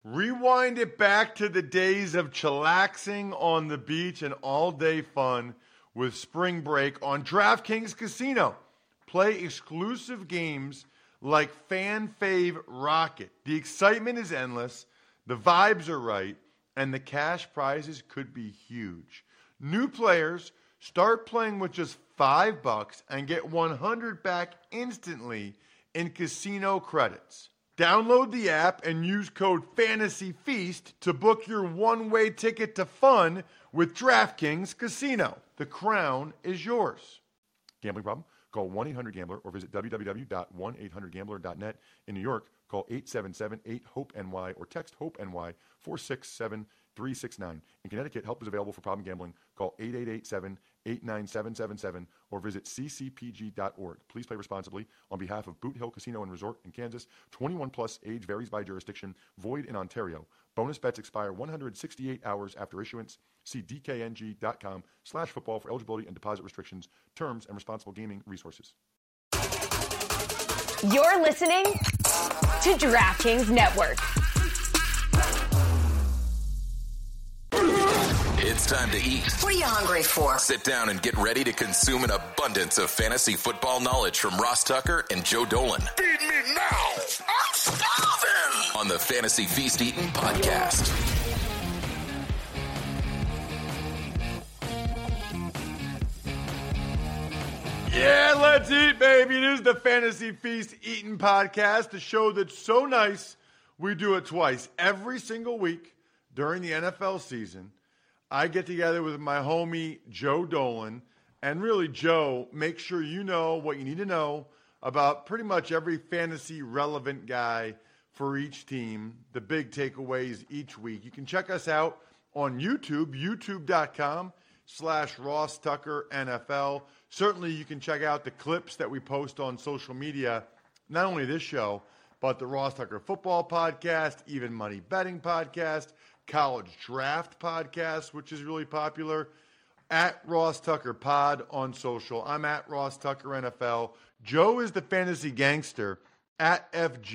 Rewind it back to the days of chillaxing on the beach and all-day fun with Spring Break on DraftKings Casino. Play exclusive games like Fan Fave Rocket. The excitement is endless, the vibes are right, and the cash prizes could be huge. New players start playing with just $5 and get $100 back instantly in casino credits. Download the app and use code FANTASYFEAST to book your one-way ticket to fun with DraftKings Casino. The crown is yours. Gambling problem? Call 1-800-GAMBLER or visit www.1800gambler.net. In New York, call 877-8-HOPE-NY or text HOPE-NY 467-369. In Connecticut, help is available for problem gambling. Call 888-7-897-7777 or visit ccpg.org. Please play responsibly. On behalf of Boot Hill Casino and Resort in Kansas, 21 plus, age varies by jurisdiction, void in Ontario. Bonus bets expire 168 hours after issuance. See dkng.com/football for eligibility and deposit restrictions, terms, and responsible gaming resources. You're listening to DraftKings Network. It's time to eat. What are you hungry for? Sit down and get ready to consume an abundance of fantasy football knowledge from Ross Tucker and Joe Dolan. Feed me now. I'm starving. On the Fantasy Feast Eating Podcast. Yeah, let's eat, baby. It is the Fantasy Feast Eating Podcast, the show that's so nice we do it twice. Every single week during the NFL season, I get together with my homie Joe Dolan, and really, Joe, make sure you know what you need to know about pretty much every fantasy relevant guy for each team, the big takeaways each week. You can check us out on YouTube, youtube.com/Ross Tucker NFL. Certainly, you can check out the clips that we post on social media, not only this show, but the Ross Tucker Football Podcast, Even Money Betting Podcast, College Draft Podcast, which is really popular, at Ross Tucker Pod on social. I'm at Ross Tucker NFL. Joe is the fantasy gangster at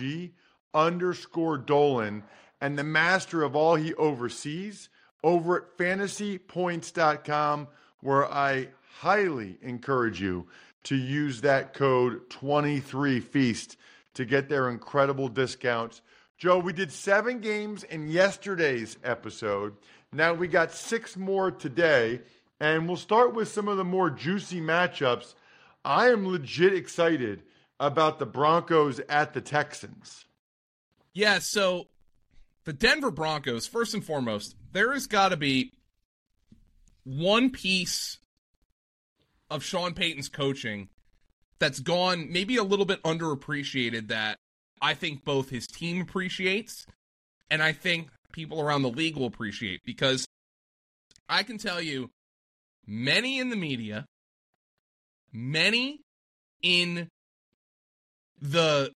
FG_Dolan, and the master of all he oversees over at fantasypoints.com, where I highly encourage you to use that code 23FEAST to get their incredible discounts. Joe, we did 7 games in yesterday's episode. Now we got 6 more today, and we'll start with some of the more juicy matchups. I am legit excited about the Broncos at the Texans. Yeah, so the Denver Broncos, first and foremost, there has got to be one piece of Sean Payton's coaching that's gone maybe a little bit underappreciated that I think both his team appreciates and I think people around the league will appreciate, because I can tell you many in the media, many in the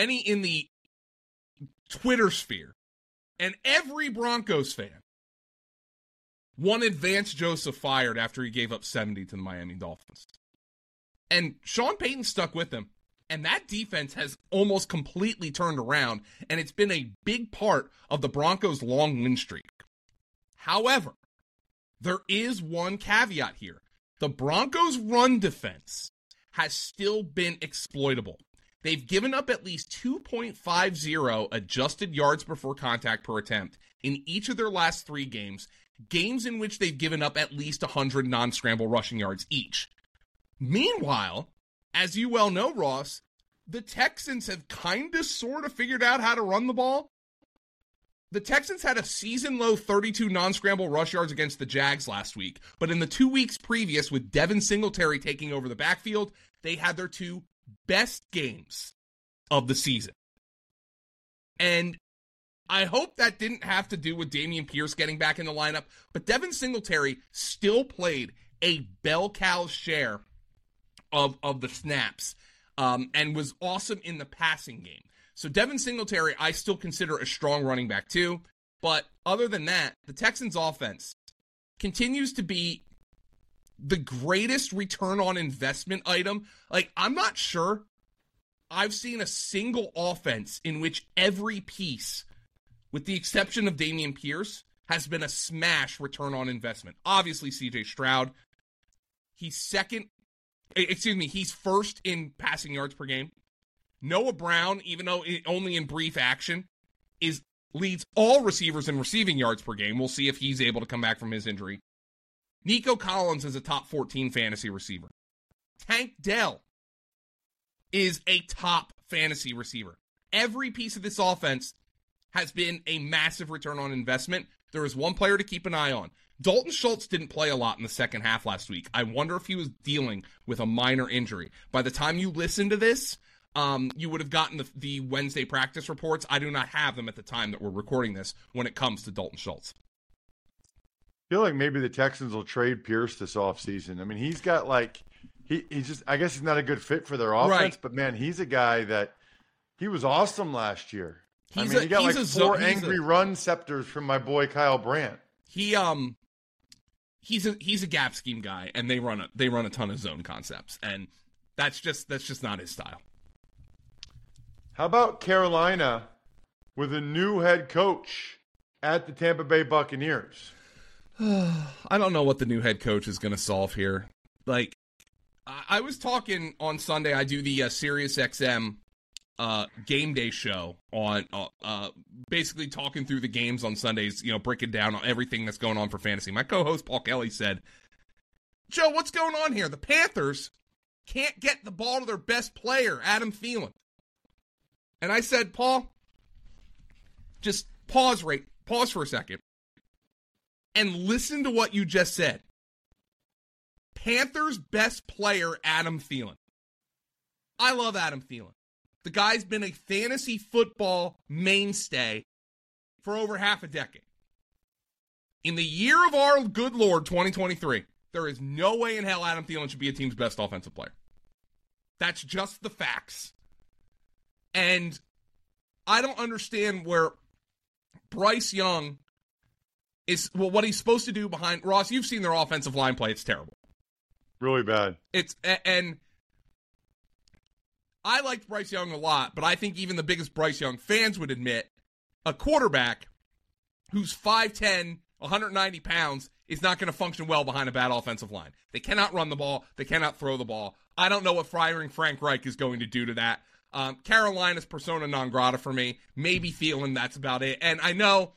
Twitter sphere, and every Broncos fan wanted Vance Joseph fired after he gave up 70 to the Miami Dolphins. And Sean Payton stuck with them. And that defense has almost completely turned around, and it's been a big part of the Broncos' long win streak. However, there is one caveat here. The Broncos' run defense has still been exploitable. They've given up at least 2.50 adjusted yards before contact per attempt in each of their last 3 games, games in which they've given up at least 100 non-scramble rushing yards each. Meanwhile, as you well know, Ross, the Texans have kind of sort of figured out how to run the ball. The Texans had a season-low 32 non-scramble rush yards against the Jags last week, but in the 2 weeks previous, with Devin Singletary taking over the backfield, they had their 2 best games of the season. And I hope that didn't have to do with Dameon Pierce getting back in the lineup, but Devin Singletary still played a bell cow share of the snaps, and was awesome in the passing game. So Devin Singletary, I still consider a strong running back too. But other than that, the Texans offense continues to be the greatest return on investment item. Like, I'm not sure I've seen a single offense in which every piece with the exception of Dameon Pierce, has been a smash return on investment. Obviously, C.J. Stroud, he's first in passing yards per game. Noah Brown, even though only in brief action, leads all receivers in receiving yards per game. We'll see if he's able to come back from his injury. Nico Collins is a top 14 fantasy receiver. Tank Dell is a top fantasy receiver. Every piece of this offense has been a massive return on investment. There is one player to keep an eye on. Dalton Schultz didn't play a lot in the second half last week. I wonder if he was dealing with a minor injury. By the time you listen to this, you would have gotten the Wednesday practice reports. I do not have them at the time that we're recording this when it comes to Dalton Schultz. I feel like maybe the Texans will trade Pierce this offseason. I mean, he's got he's just, I guess he's not a good fit for their offense, right. But man, he's a guy that he was awesome last year. He got four angry run scepters from my boy Kyle Brandt. He's a gap scheme guy, and they run a ton of zone concepts, and that's just not his style. How about Carolina with a new head coach at the Tampa Bay Buccaneers? I don't know what the new head coach is going to solve here. Like, I was talking on Sunday. I do the SiriusXM game day show on basically talking through the games on Sundays, breaking down on everything that's going on for fantasy. My co-host Paul Kelly said, Joe, what's going on here? The Panthers can't get the ball to their best player, Adam Thielen. And I said, Paul, just pause for a second and listen to what you just said. Panthers' best player, Adam Thielen. I love Adam Thielen. The guy's been a fantasy football mainstay for over half a decade. In the year of our good Lord, 2023, there is no way in hell Adam Thielen should be a team's best offensive player. That's just the facts. And I don't understand where Bryce Young what he's supposed to do behind Ross. You've seen their offensive line play. It's terrible. Really bad. And I liked Bryce Young a lot, but I think even the biggest Bryce Young fans would admit a quarterback who's 5'10", 190 pounds is not going to function well behind a bad offensive line. They cannot run the ball. They cannot throw the ball. I don't know what firing Frank Reich is going to do to that. Carolina's persona non grata for me. Maybe Thielen, that's about it. And I know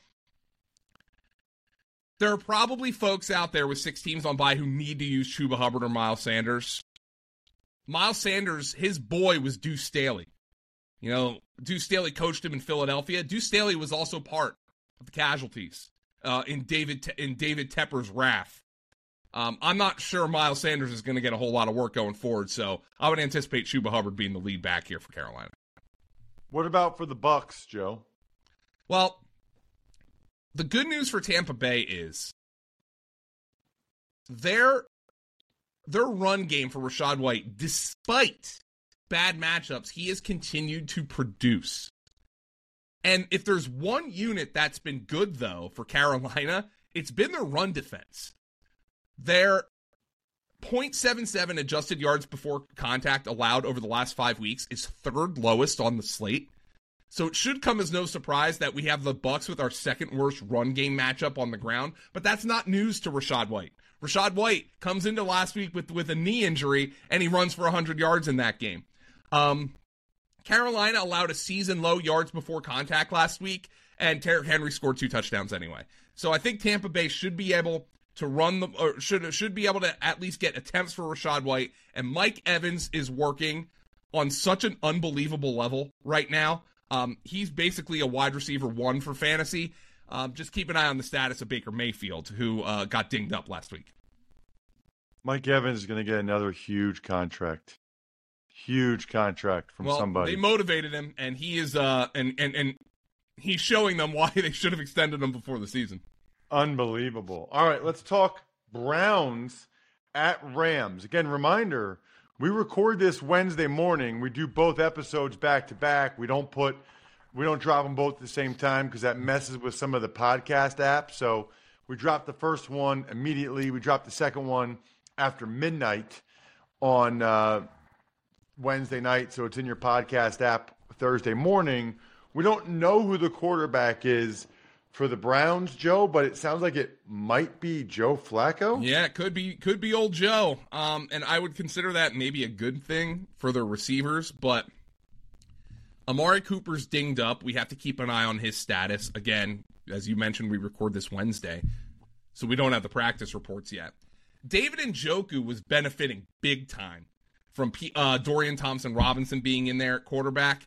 there are probably folks out there with 6 teams on bye who need to use Chuba Hubbard or Miles Sanders. Miles Sanders, his boy was Deuce Staley. Deuce Staley coached him in Philadelphia. Deuce Staley was also part of the casualties in David Tepper's wrath. I'm not sure Miles Sanders is going to get a whole lot of work going forward, so I would anticipate Chuba Hubbard being the lead back here for Carolina. What about for the Bucs, Joe? Well, the good news for Tampa Bay is their run game for Rachaad White, despite bad matchups, he has continued to produce. And if there's one unit that's been good, though, for Carolina, it's been their run defense. Their .77 adjusted yards before contact allowed over the last 5 weeks is third lowest on the slate. So it should come as no surprise that we have the Bucs with our second worst run game matchup on the ground. But that's not news to Rachaad White. Rachaad White comes into last week with a knee injury, and he runs for 100 yards in that game. Carolina allowed a season-low yards before contact last week, and Derrick Henry scored 2 touchdowns anyway. So I think Tampa Bay should be able to should be able to at least get attempts for Rachaad White. And Mike Evans is working on such an unbelievable level right now. He's basically a wide receiver 1 for fantasy. Just keep an eye on the status of Baker Mayfield, who got dinged up last week. Mike Evans is going to get another huge contract. Huge contract from somebody. They motivated him, and he is and he's showing them why they should have extended him before the season. Unbelievable. All right, let's talk Browns at Rams. Again, reminder, we record this Wednesday morning. We do both episodes back to back. We don't drop them both at the same time because that messes with some of the podcast apps. So we drop the first one immediately. We drop the second one after midnight on Wednesday night. So it's in your podcast app Thursday morning. We don't know who the quarterback is for the Browns, Joe, but it sounds like it might be Joe Flacco. Yeah, it could be old Joe. And I would consider that maybe a good thing for their receivers, but Amari Cooper's dinged up. We have to keep an eye on his status. Again, as you mentioned, we record this Wednesday, so we don't have the practice reports yet. David Njoku was benefiting big time from Dorian Thompson-Robinson being in there at quarterback.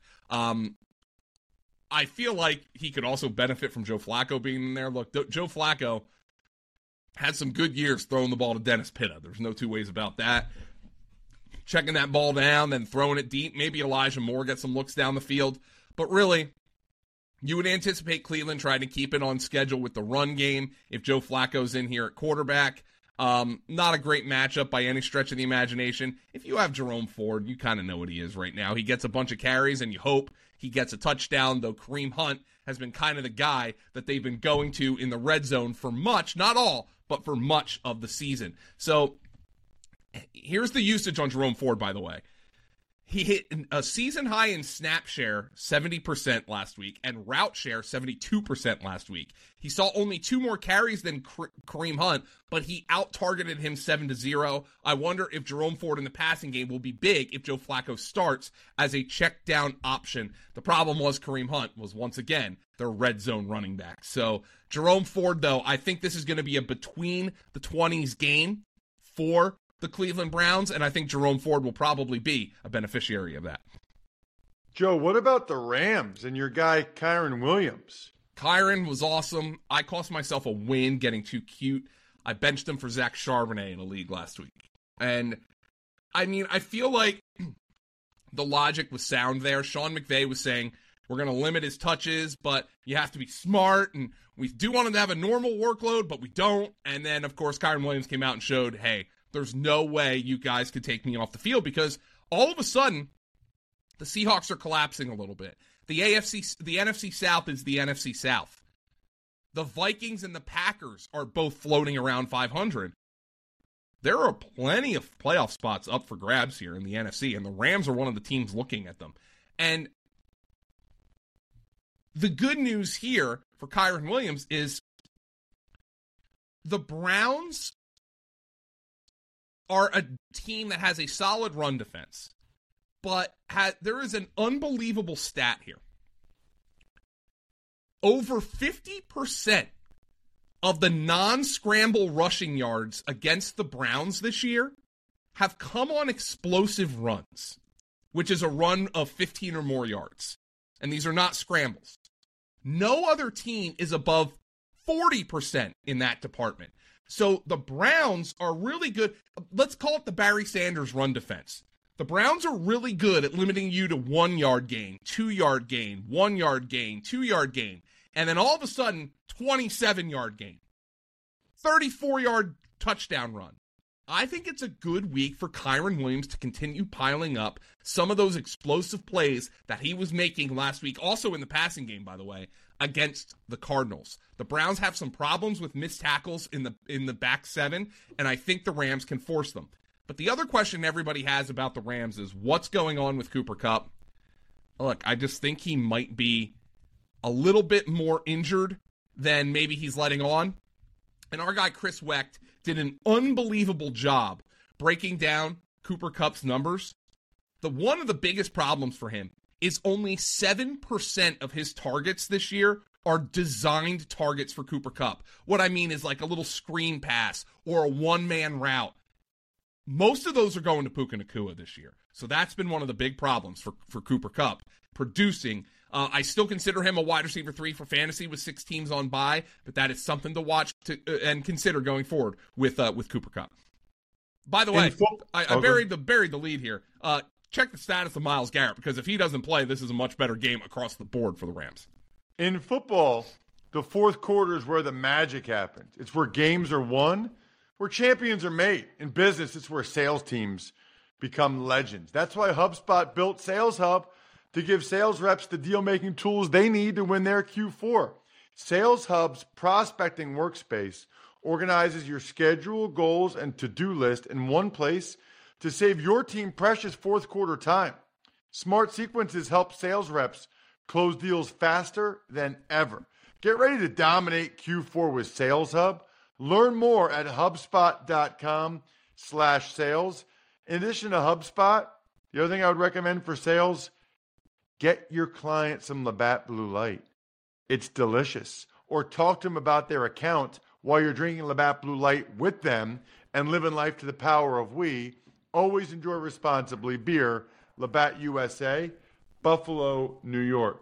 I feel like he could also benefit from Joe Flacco being in there. Look, Joe Flacco had some good years throwing the ball to Dennis Pitta. There's no two ways about that. Checking that ball down, then throwing it deep. Maybe Elijah Moore gets some looks down the field. But really, you would anticipate Cleveland trying to keep it on schedule with the run game if Joe Flacco's in here at quarterback. Not a great matchup by any stretch of the imagination. If you have Jerome Ford, you kind of know what he is right now. He gets a bunch of carries, and you hope he gets a touchdown, though Kareem Hunt has been kind of the guy that they've been going to in the red zone for much, not all, but for much of the season. So here's the usage on Jerome Ford, by the way. He hit a season high in snap share, 70% last week, and route share, 72% last week. He saw only 2 more carries than Kareem Hunt, but he out-targeted him 7-0. I wonder if Jerome Ford in the passing game will be big if Joe Flacco starts as a check-down option. The problem was Kareem Hunt was, once again, their red zone running back. So Jerome Ford, though, I think this is going to be a between-the-20s game for the Cleveland Browns, and I think Jerome Ford will probably be a beneficiary of that. Joe, what about the Rams and your guy Kyren Williams? Kyren was awesome. I cost myself a win getting too cute. I benched him for Zach Charbonnet in a league last week. And, I mean, I feel like the logic was sound there. Sean McVay was saying, we're going to limit his touches, but you have to be smart, and we do want him to have a normal workload, but we don't. And then, of course, Kyren Williams came out and showed, hey, there's no way you guys could take me off the field, because all of a sudden, the Seahawks are collapsing a little bit. The NFC South is the NFC South. The Vikings and the Packers are both floating around 500. There are plenty of playoff spots up for grabs here in the NFC, and the Rams are one of the teams looking at them. And the good news here for Kyren Williams is the Browns are a team that has a solid run defense, but there is an unbelievable stat here. Over 50% of the non-scramble rushing yards against the Browns this year have come on explosive runs, which is a run of 15 or more yards. And these are not scrambles. No other team is above 40% in that department. So the Browns are really good. Let's call it the Barry Sanders run defense. The Browns are really good at limiting you to 1 yard gain, 2 yard gain, 1 yard gain, 2 yard gain, and then all of a sudden, 27 yard gain, 34 yard touchdown run. I think it's a good week for Kyren Williams to continue piling up some of those explosive plays that he was making last week, also in the passing game, by the way, against the Cardinals. The Browns have some problems with missed tackles in the back seven, and I think the Rams can force them. But the other question everybody has about the Rams is what's going on with Cooper Kupp? Look, I just think he might be a little bit more injured than maybe he's letting on. And our guy Chris Wecht did an unbelievable job breaking down Cooper Kupp's numbers. One of the biggest problems for him is only 7% of his targets this year are designed targets for Cooper Kupp. What I mean is like a little screen pass or a one-man route. Most of those are going to Puka Nacua this year. So that's been one of the big problems for Cooper Kupp producing. I still consider him a wide receiver 3 for fantasy with 6 teams on bye, but that is something to watch and consider going forward with Cooper Kupp. By the way, I buried the lead here. Check the status of Myles Garrett, because if he doesn't play, this is a much better game across the board for the Rams. In football, the fourth quarter is where the magic happens. It's where games are won, where champions are made. In business, it's where sales teams become legends. That's why HubSpot built Sales Hub to give sales reps the deal-making tools they need to win their Q4. Sales Hub's prospecting workspace organizes your schedule, goals, and to-do list in one place to save your team precious fourth quarter time. Smart sequences help sales reps Close deals faster than ever. Get ready to dominate Q4 with Sales Hub. Learn more at HubSpot.com/sales. In addition to HubSpot, the other thing I would recommend for sales, get your client some Labatt Blue Light. It's delicious. Or talk to them about their account while you're drinking Labatt Blue Light with them and living life to the power of we. Always enjoy responsibly. Beer, Labatt USA, Buffalo, New York.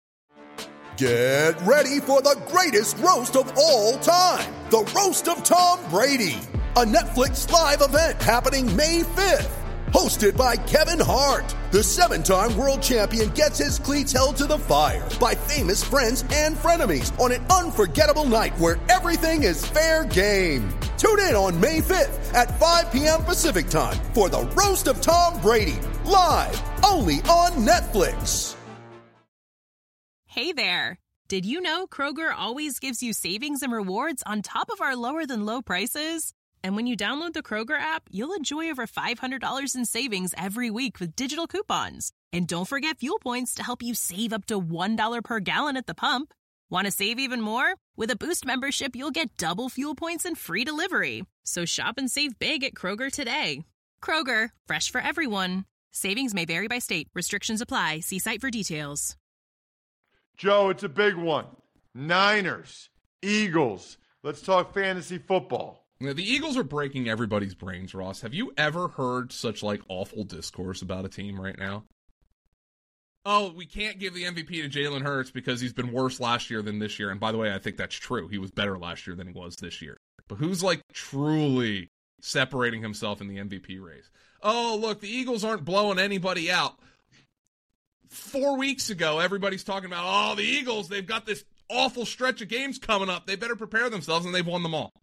Get ready for the greatest roast of all time, the Roast of Tom Brady, a Netflix live event happening May 5th. Hosted by Kevin Hart, the 7-time world champion gets his cleats held to the fire by famous friends and frenemies on an unforgettable night where everything is fair game. Tune in on May 5th at 5 p.m. Pacific time for the Roast of Tom Brady, live only on Netflix. Hey there. Did you know Kroger always gives you savings and rewards on top of our lower than low prices? And when you download the Kroger app, you'll enjoy over $500 in savings every week with digital coupons. And don't forget fuel points to help you save up to $1 per gallon at the pump. Want to save even more? With a Boost membership, you'll get double fuel points and free delivery. So shop and save big at Kroger today. Kroger, fresh for everyone. Savings may vary by state. Restrictions apply. See site for details. Joe, it's a big one. Niners, Eagles. Let's talk fantasy football. Now, the Eagles are breaking everybody's brains, Ross. Have you ever heard such, awful discourse about a team right now? Oh, we can't give the MVP to Jalen Hurts because he's been worse last year than this year. And by the way, I think that's true. He was better last year than he was this year. But who's, truly separating himself in the MVP race? Oh, look, the Eagles aren't blowing anybody out. 4 weeks ago, everybody's talking about, the Eagles, they've got this awful stretch of games coming up. They better prepare themselves, and they've won them all.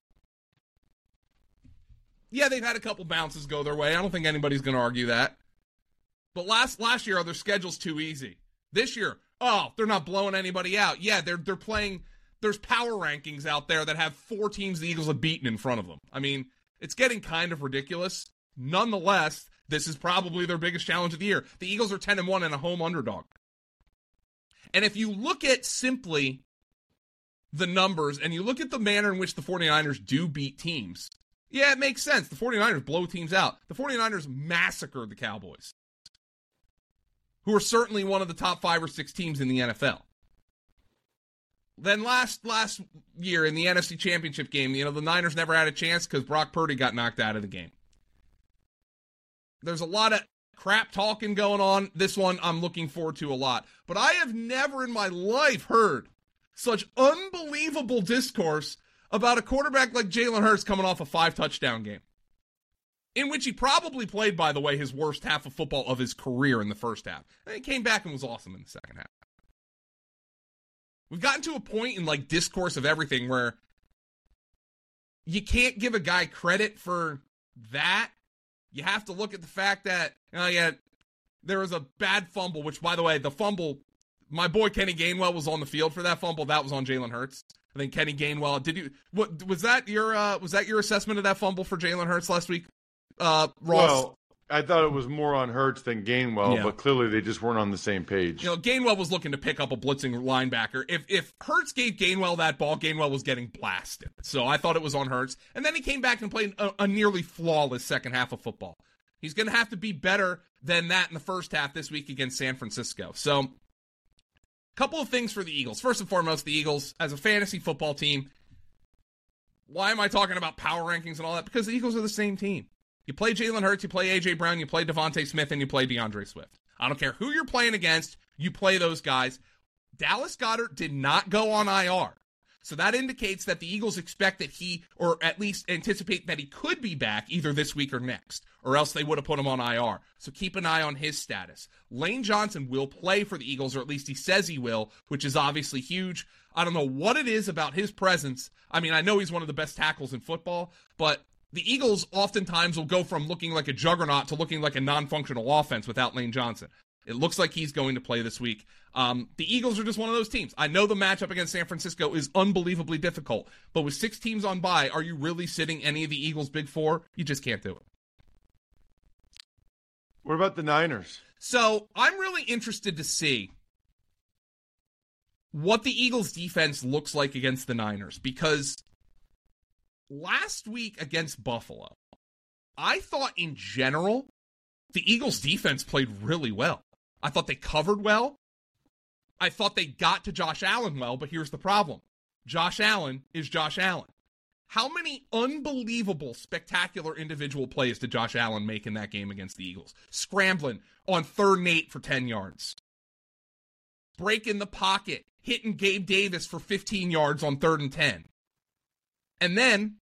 Yeah, they've had a couple bounces go their way. I don't think anybody's going to argue that. But last year, their schedule's too easy. This year, they're not blowing anybody out. Yeah, they're playing. There's power rankings out there that have 4 teams the Eagles have beaten in front of them. I mean, it's getting kind of ridiculous. Nonetheless, this is probably their biggest challenge of the year. The Eagles are 10-1 and a home underdog. And if you look at simply the numbers and you look at the manner in which the 49ers do beat teams, yeah, it makes sense. The 49ers blow teams out. The 49ers massacred the Cowboys, who are certainly one of the top 5 or 6 teams in the NFL. Then last year in the NFC Championship game, the Niners never had a chance because Brock Purdy got knocked out of the game. There's a lot of crap talking going on. This one I'm looking forward to a lot. But I have never in my life heard such unbelievable discourse about a quarterback like Jalen Hurts coming off a 5-touchdown game, in which he probably played, by the way, his worst half of football of his career in the first half. And he came back and was awesome in the second half. We've gotten to a point in discourse of everything where you can't give a guy credit for that. You have to look at the fact that, there was a bad fumble, which, by the way, the fumble, my boy Kenny Gainwell was on the field for that fumble. That was on Jalen Hurts. I think Kenny Gainwell, was that your assessment of that fumble for Jalen Hurts last week, Ross? Well, I thought it was more on Hurts than Gainwell, but clearly they just weren't on the same page. Gainwell was looking to pick up a blitzing linebacker. If Hurts gave Gainwell that ball, Gainwell was getting blasted. So I thought it was on Hurts. And then he came back and played a nearly flawless second half of football. He's going to have to be better than that in the first half this week against San Francisco. So a couple of things for the Eagles. First and foremost, the Eagles, as a fantasy football team, why am I talking about power rankings and all that? Because the Eagles are the same team. You play Jalen Hurts, you play A.J. Brown, you play Devontae Smith, and you play DeAndre Swift. I don't care who you're playing against, you play those guys. Dallas Goedert did not go on IR. So that indicates that the Eagles expect that he, or at least anticipate that he could be back either this week or next, or else they would have put him on IR. So keep an eye on his status. Lane Johnson will play for the Eagles, or at least he says he will, which is obviously huge. I don't know what it is about his presence. I mean, I know he's one of the best tackles in football, but the Eagles oftentimes will go from looking like a juggernaut to looking like a non-functional offense without Lane Johnson. It looks like he's going to play this week. The Eagles are just one of those teams. I know the matchup against San Francisco is unbelievably difficult, but with 6 teams on bye, are you really sitting any of the Eagles' big 4? You just can't do it. What about the Niners? So I'm really interested to see what the Eagles defense looks like against the Niners, because last week against Buffalo, I thought in general, the Eagles defense played really well. I thought they covered well. I thought they got to Josh Allen well, but here's the problem. Josh Allen is Josh Allen. How many unbelievable, spectacular individual plays did Josh Allen make in that game against the Eagles? Scrambling on 3rd and 8 for 10 yards. Breaking the pocket, hitting Gabe Davis for 15 yards on 3rd and 10. And then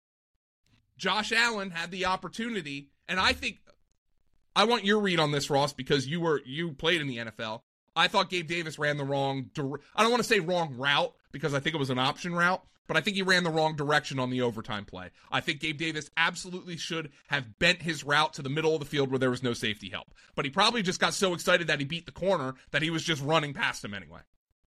Josh Allen had the opportunity, and I think, I want your read on this, Ross, because you played in the NFL. I thought Gabe Davis ran the wrong, I don't want to say wrong route, because I think it was an option route, but I think he ran the wrong direction on the overtime play. I think Gabe Davis absolutely should have bent his route to the middle of the field where there was no safety help. But he probably just got so excited that he beat the corner that he was just running past him anyway.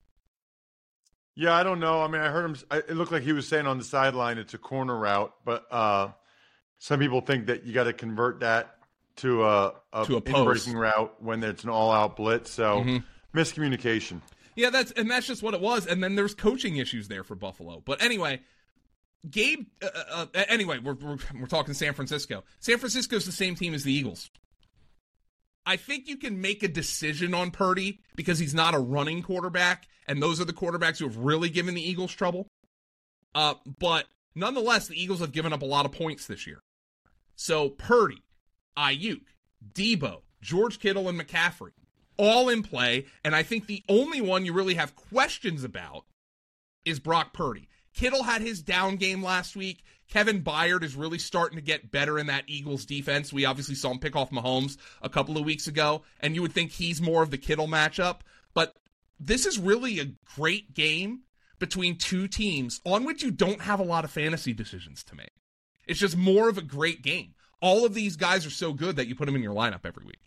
Yeah, I don't know. I mean, I heard him. It looked like he was saying on the sideline it's a corner route, but some people think that you got to convert that to a in-breaking route when it's an all-out blitz. So miscommunication. Yeah, that's just what it was. And then there's coaching issues there for Buffalo. But anyway, Gabe. Anyway, we're talking San Francisco. San Francisco's the same team as the Eagles. I think you can make a decision on Purdy because he's not a running quarterback, and those are the quarterbacks who have really given the Eagles trouble. But nonetheless, the Eagles have given up a lot of points this year. So Purdy, Ayuk, Debo, George Kittle, and McCaffrey, all in play, and I think the only one you really have questions about is Brock Purdy. Kittle had his down game last week. Kevin Byard is really starting to get better in that Eagles defense. We obviously saw him pick off Mahomes a couple of weeks ago, and you would think he's more of the Kittle matchup. But this is really a great game between two teams on which you don't have a lot of fantasy decisions to make. It's just more of a great game. All of these guys are so good that you put them in your lineup every week.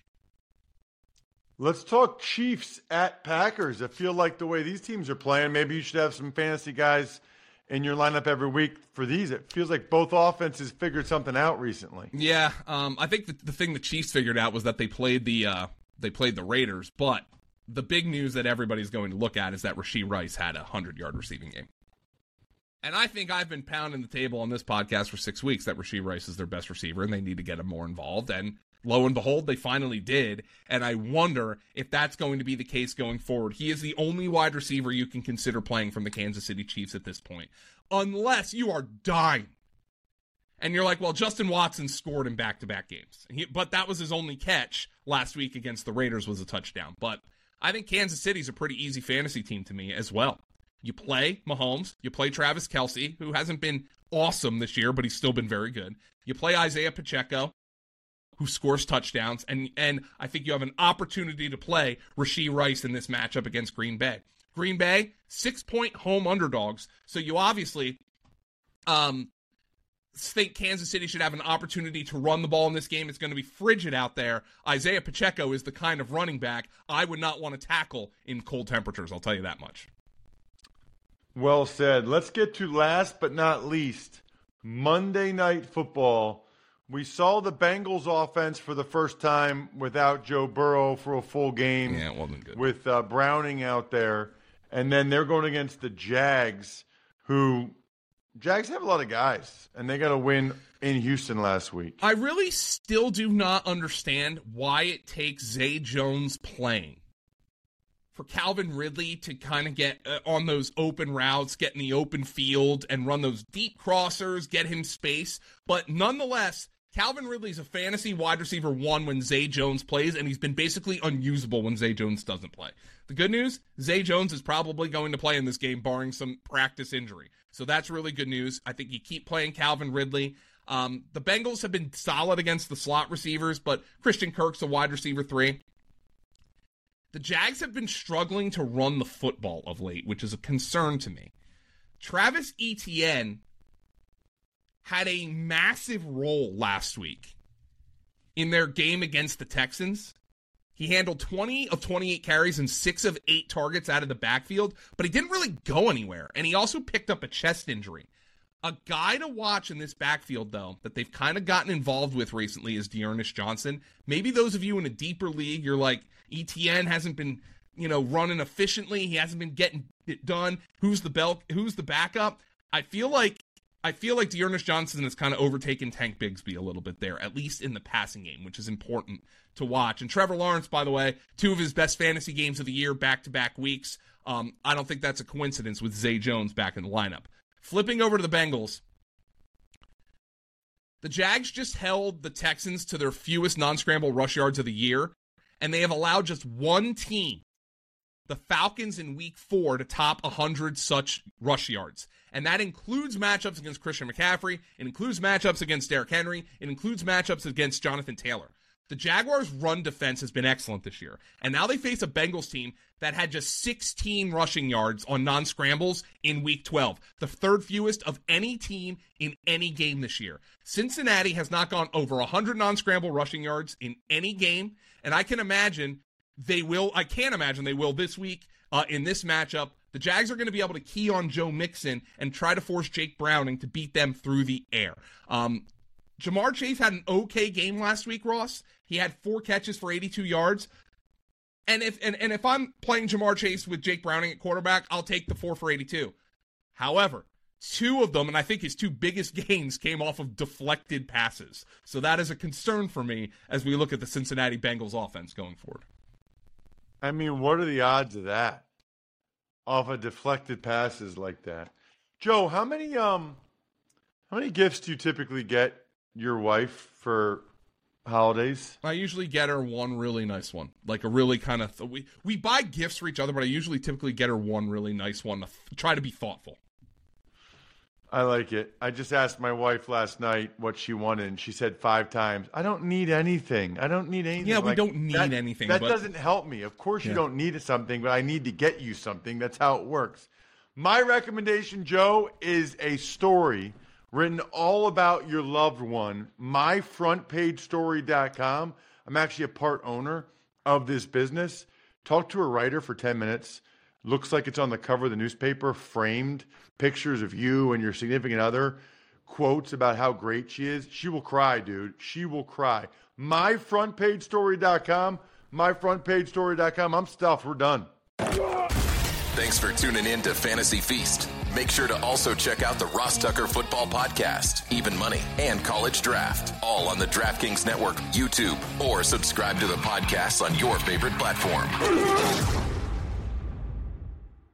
Let's talk Chiefs at Packers. I feel like the way these teams are playing, maybe you should have some fantasy guys in your lineup every week for these. It feels like both offenses figured something out recently. Yeah, I think the thing the Chiefs figured out was that they played the Raiders, but the big news that everybody's going to look at is that Rashee Rice had a 100-yard receiving game. And I think I've been pounding the table on this podcast for 6 weeks that Rashee Rice is their best receiver and they need to get him more involved. And lo and behold, they finally did. And I wonder if that's going to be the case going forward. He is the only wide receiver you can consider playing from the Kansas City Chiefs at this point. Unless you are dying. And you're like, well, Justin Watson scored in back-to-back games. But that was his only catch last week against the Raiders was a touchdown. But I think Kansas City's a pretty easy fantasy team to me as well. You play Mahomes, you play Travis Kelce, who hasn't been awesome this year, but he's still been very good. You play Isaiah Pacheco, who scores touchdowns, and I think you have an opportunity to play Rashee Rice in this matchup against Green Bay. Green Bay, 6-point home underdogs, so you obviously think Kansas City should have an opportunity to run the ball in this game. It's going to be frigid out there. Isaiah Pacheco is the kind of running back I would not want to tackle in cold temperatures, I'll tell you that much. Well said. Let's get to last but not least, Monday Night Football. We saw the Bengals offense for the first time without Joe Burrow for a full game. Yeah, it wasn't good. With Browning out there. And then they're going against the Jags, Jags have a lot of guys, and they got a win in Houston last week. I really still do not understand why it takes Zay Jones playing for Calvin Ridley to kind of get on those open routes, get in the open field, and run those deep crossers, get him space. But nonetheless, Calvin Ridley's a fantasy wide receiver 1 when Zay Jones plays, and he's been basically unusable when Zay Jones doesn't play. The good news, Zay Jones is probably going to play in this game, barring some practice injury. So that's really good news. I think you keep playing Calvin Ridley. The Bengals have been solid against the slot receivers, but Christian Kirk's a wide receiver 3. The Jags have been struggling to run the football of late, which is a concern to me. Travis Etienne had a massive role last week in their game against the Texans. He handled 20 of 28 carries and 6 of 8 targets out of the backfield, but he didn't really go anywhere, and he also picked up a chest injury. A guy to watch in this backfield, though, that they've kind of gotten involved with recently is Dearness Johnson. Maybe those of you in a deeper league, you're like, ETN hasn't been running efficiently. He hasn't been getting it done. Who's the backup? I feel like Dearness Johnson has kind of overtaken Tank Bigsby a little bit there, at least in the passing game, which is important to watch. And Trevor Lawrence, by the way, 2 of his best fantasy games of the year, back-to-back weeks. I don't think that's a coincidence with Zay Jones back in the lineup. Flipping over to the Bengals, the Jags just held the Texans to their fewest non-scramble rush yards of the year, and they have allowed just one team, the Falcons in Week 4, to top 100 such rush yards. And that includes matchups against Christian McCaffrey. It includes matchups against Derrick Henry. It includes matchups against Jonathan Taylor. The Jaguars' run defense has been excellent this year. And now they face a Bengals team that had just 16 rushing yards on non-scrambles in Week 12, the 3rd fewest of any team in any game this year. Cincinnati has not gone over 100 non-scramble rushing yards in any game, and I can't imagine they will this week in this matchup. The Jags are going to be able to key on Joe Mixon and try to force Jake Browning to beat them through the air. Jamar Chase had an okay game last week, Ross. He had 4 catches for 82 yards. And if I'm playing Jamar Chase with Jake Browning at quarterback, I'll take the 4 for 82. However, 2 of them, and I think his 2 biggest gains, came off of deflected passes. So that is a concern for me as we look at the Cincinnati Bengals offense going forward. I mean, what are the odds of that? Off of deflected passes like that. Joe, how many gifts do you typically get your wife for holidays? I usually get her one really nice one, like a really kind of we buy gifts for each other, but I usually typically get her one really nice one to try to be thoughtful. I like it. I just asked my wife last night what she wanted, and she said 5 times, I don't need anything. Yeah, we don't need anything. That doesn't help me. Of course you don't need something, but I need to get you something. That's how it works. My recommendation, Joe, is a story written all about your loved one, myfrontpagestory.com. I'm actually a part owner of this business. Talk to a writer for 10 minutes. Looks like it's on the cover of the newspaper, framed pictures of you and your significant other, quotes about how great she is. She will cry, dude. She will cry. myfrontpagestory.com. myfrontpagestory.com. I'm stuffed. We're done. Thanks for tuning in to Fantasy Feast. Make sure to also check out the Ross Tucker Football Podcast, Even Money, and College Draft, all on the DraftKings Network, YouTube, or subscribe to the podcast on your favorite platform.